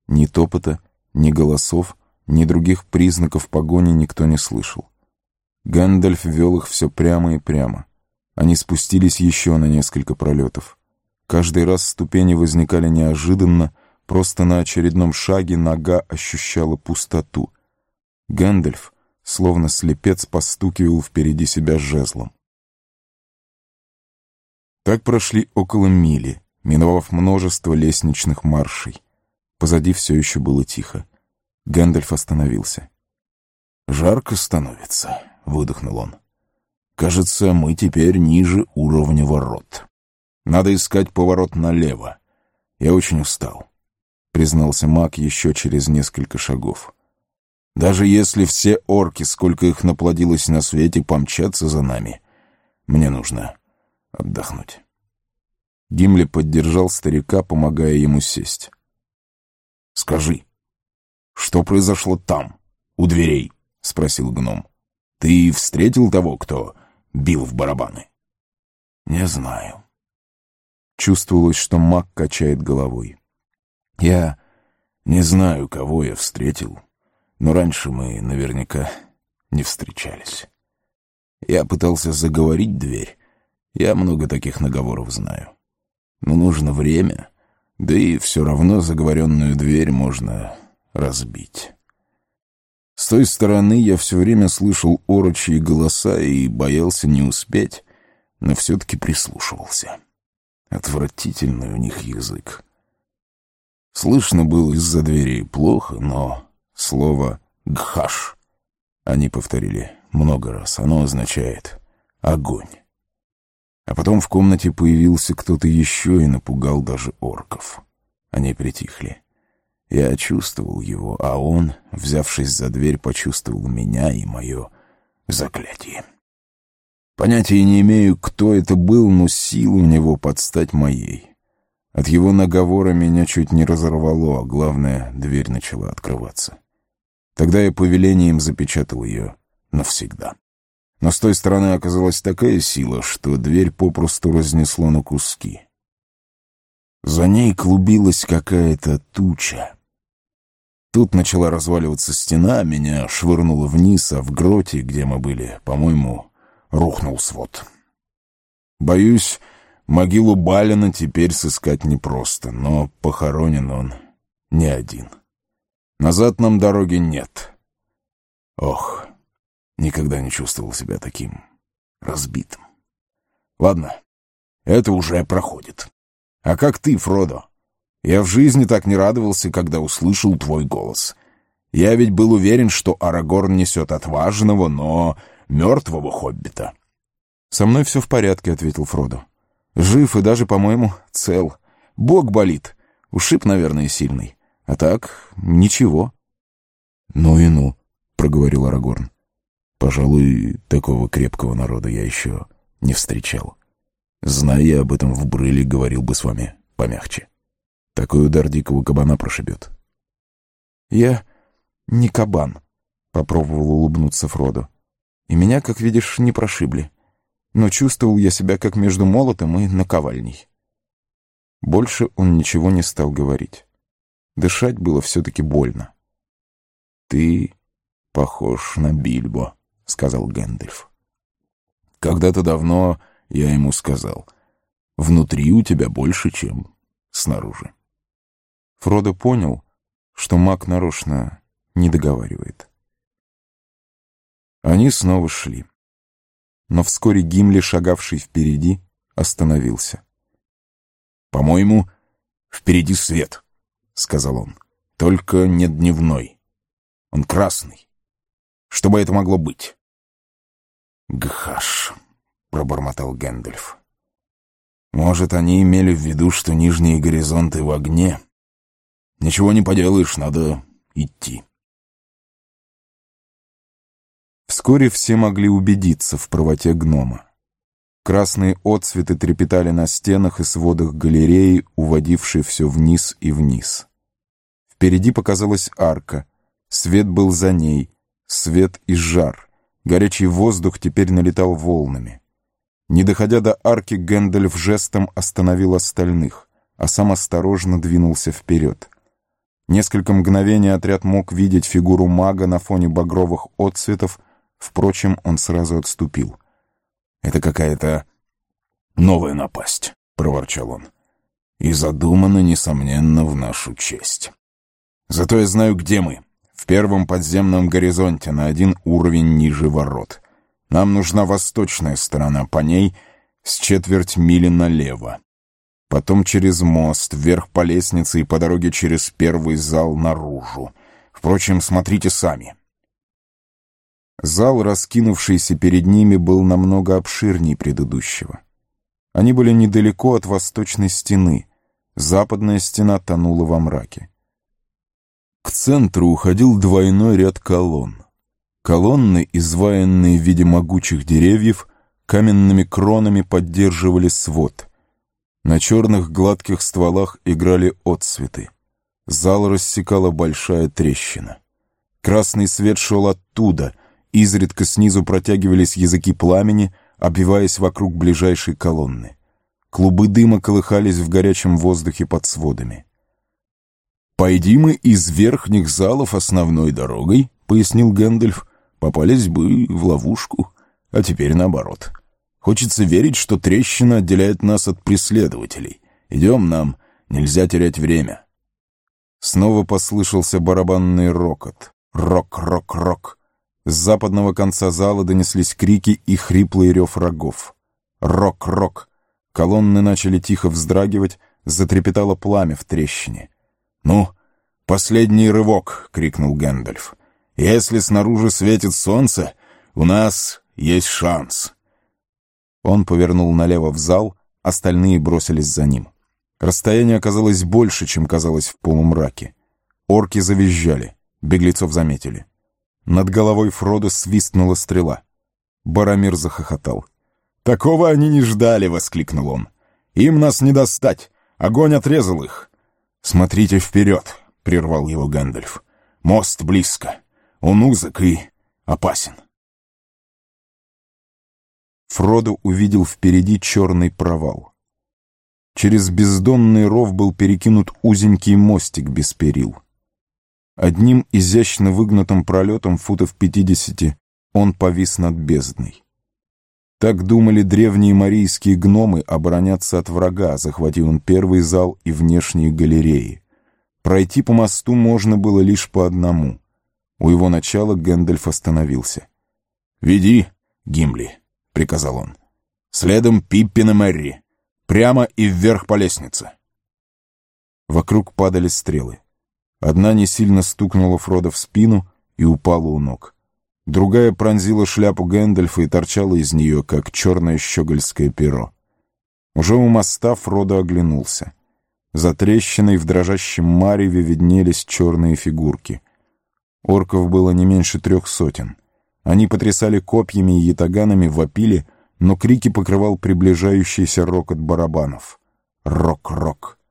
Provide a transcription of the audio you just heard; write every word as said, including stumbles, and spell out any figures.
Ни топота, ни голосов, ни других признаков погони никто не слышал. Гэндальф вел их все прямо и прямо. Они спустились еще на несколько пролетов. Каждый раз ступени возникали неожиданно, просто на очередном шаге нога ощущала пустоту. Гэндальф, словно слепец, постукивал впереди себя жезлом. Так прошли около мили, миновав множество лестничных маршей. Позади все еще было тихо. Гэндальф остановился. «Жарко становится», — выдохнул он. «Кажется, мы теперь ниже уровня ворот. Надо искать поворот налево. Я очень устал», — признался маг еще через несколько шагов. «Даже если все орки, сколько их наплодилось на свете, помчатся за нами, мне нужно отдохнуть». Гимли поддержал старика, помогая ему сесть. «Скажи, что произошло там, у дверей?» — спросил гном. «Ты встретил того, кто бил в барабаны?» «Не знаю». Чувствовалось, что маг качает головой. «Я не знаю, кого я встретил, но раньше мы наверняка не встречались. Я пытался заговорить дверь. Я много таких наговоров знаю. Но нужно время, да и все равно заговоренную дверь можно разбить. С той стороны я все время слышал орочьи голоса и боялся не успеть, но все-таки прислушивался. Отвратительный у них язык. Слышно было из-за двери плохо, но слово «гхаш» они повторили много раз. Оно означает «огонь». А потом в комнате появился кто-то еще и напугал даже орков. Они притихли. Я чувствовал его, а он, взявшись за дверь, почувствовал меня и мое заклятие. Понятия не имею, кто это был, но сила у него под стать моей. От его наговора меня чуть не разорвало, а главное, дверь начала открываться. Тогда я повелением запечатал ее навсегда. Но с той стороны оказалась такая сила, что дверь попросту разнесло на куски. За ней клубилась какая-то туча. Тут начала разваливаться стена, меня швырнуло вниз, а в гроте, где мы были, по-моему, рухнул свод. Боюсь, могилу Балина теперь сыскать непросто, но похоронен он не один. Назад нам дороги нет. Ох, никогда не чувствовал себя таким разбитым. Ладно, это уже проходит. А как ты, Фродо? Я в жизни так не радовался, когда услышал твой голос. Я ведь был уверен, что Арагорн несет отважного, но мертвого хоббита. «Со мной все в порядке», — ответил Фродо. «Жив и даже, по-моему, цел. Бог болит. Ушиб, наверное, сильный. А так, ничего». «Ну и ну», — проговорил Арагорн. «Пожалуй, такого крепкого народа я еще не встречал. Зная об этом в Брыле, говорил бы с вами помягче. Такой удар дикого кабана прошибет». «Я не кабан», — попробовал улыбнуться Фродо. «И меня, как видишь, не прошибли. Но чувствовал я себя как между молотом и наковальней». Больше он ничего не стал говорить. Дышать было все-таки больно. «Ты похож на Бильбо», — сказал Гэндальф. «Когда-то давно я ему сказал, внутри у тебя больше, чем снаружи». Фродо понял, что маг нарочно не договаривает. Они снова шли. Но вскоре Гимли, шагавший впереди, остановился. «По-моему, впереди свет», — сказал он. «Только не дневной. Он красный. Что бы это могло быть?» «Гхаш», — пробормотал Гэндальф. «Может, они имели в виду, что нижние горизонты в огне? Ничего не поделаешь, надо идти». Вскоре все могли убедиться в правоте гнома. Красные отцветы трепетали на стенах и сводах галереи, уводившей все вниз и вниз. Впереди показалась арка. Свет был за ней, свет и жар. Горячий воздух теперь налетал волнами. Не доходя до арки, Гэндальф жестом остановил остальных, а сам осторожно двинулся вперед. Несколько мгновений отряд мог видеть фигуру мага на фоне багровых отцветов, впрочем, он сразу отступил. «Это какая-то новая напасть», — проворчал он. «И задумана, несомненно, в нашу честь. Зато я знаю, где мы. В первом подземном горизонте, на один уровень ниже ворот. Нам нужна восточная сторона, по ней с четверть мили налево. Потом через мост, вверх по лестнице и по дороге через первый зал наружу. Впрочем, смотрите сами». Зал, раскинувшийся перед ними, был намного обширнее предыдущего. Они были недалеко от восточной стены. Западная стена тонула во мраке. К центру уходил двойной ряд колонн. Колонны, изваянные в виде могучих деревьев, каменными кронами поддерживали свод. На черных гладких стволах играли отцветы. Зал рассекала большая трещина. Красный свет шел оттуда, изредка снизу протягивались языки пламени, обвиваясь вокруг ближайшей колонны. Клубы дыма колыхались в горячем воздухе под сводами. «Пойди мы из верхних залов основной дорогой», — пояснил Гэндальф, — «попались бы в ловушку, а теперь наоборот. Хочется верить, что трещина отделяет нас от преследователей. Идем, нам нельзя терять время». Снова послышался барабанный рокот. Рок-рок-рок. С западного конца зала донеслись крики и хриплый рев рогов. Рок-рок. Колонны начали тихо вздрагивать, затрепетало пламя в трещине. «Ну, последний рывок!» — крикнул Гэндальф. «Если снаружи светит солнце, у нас есть шанс!» Он повернул налево в зал, остальные бросились за ним. Расстояние оказалось больше, чем казалось в полумраке. Орки завизжали, беглецов заметили. Над головой Фродо свистнула стрела. Баромир захохотал. «Такого они не ждали!» — воскликнул он. «Им нас не достать! Огонь отрезал их!» «Смотрите вперед!» — прервал его Гэндальф. «Мост близко. Он узок и опасен». Фродо увидел впереди черный провал. Через бездонный ров был перекинут узенький мостик без перил. Одним изящно выгнутым пролетом футов пятидесяти он повис над бездной. Так думали древние марийские гномы обороняться от врага, захватив он первый зал и внешние галереи. Пройти по мосту можно было лишь по одному. У его начала Гэндальф остановился. «Веди, Гимли», — приказал он. «Следом Пиппин и Мерри. Прямо и вверх по лестнице». Вокруг падали стрелы. Одна не сильно стукнула Фродо в спину и упала у ног. Другая пронзила шляпу Гэндальфа и торчала из нее, как черное щегольское перо. Уже у моста Фродо оглянулся. За трещиной в дрожащем мареве виднелись черные фигурки. Орков было не меньше трех сотен. Они потрясали копьями и ятаганами, вопили, но крики покрывал приближающийся рокот барабанов. Рок-рок.